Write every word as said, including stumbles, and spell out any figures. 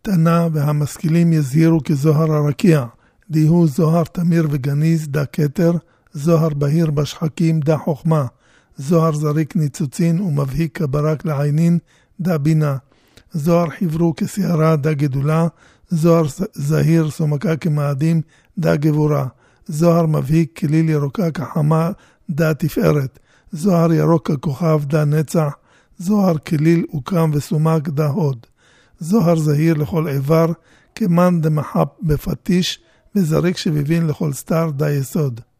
תנה והמשכילים יזהירו כזוהר הרקיע, דיהו זוהר תמיר וגניז דה כתר, זוהר בהיר בשחקים דה חוכמה, זוהר זריק ניצוצין ומבהיק כברק לעינין דה בינה, זוהר חברו כסערה דה גדולה, זוהר זהיר סומקה כמאדים דה גבורה, זוהר מבהיק כליל ירוקה כחמה דה תפארת, זוהר ירוק ככוכב דה נצח, זוהר כליל הוקם וסומק דה הוד, זוהר זהיר לכל עבר כמן דמחב בפטיש וזריק שביבין לכל סתר דה יסוד.